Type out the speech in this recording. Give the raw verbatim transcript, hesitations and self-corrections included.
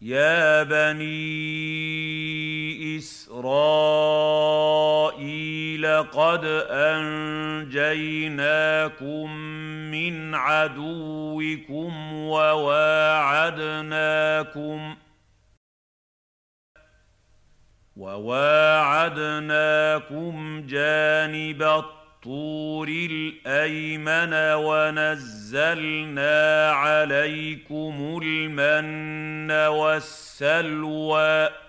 يَا بَنِي إِسْرَائِيلَ قَدْ أَنجَيْنَاكُم مِّنْ عَدُوِّكُمْ وَوَاعَدْنَاكُمْ وَوَاعَدْنَاكُمْ جَانِبَ الطُّورِ الْأَيْمَنَ وَنَزَّلْنَا عَلَيْكُمُ الْمَنَّ وَالسَّلْوَىٰ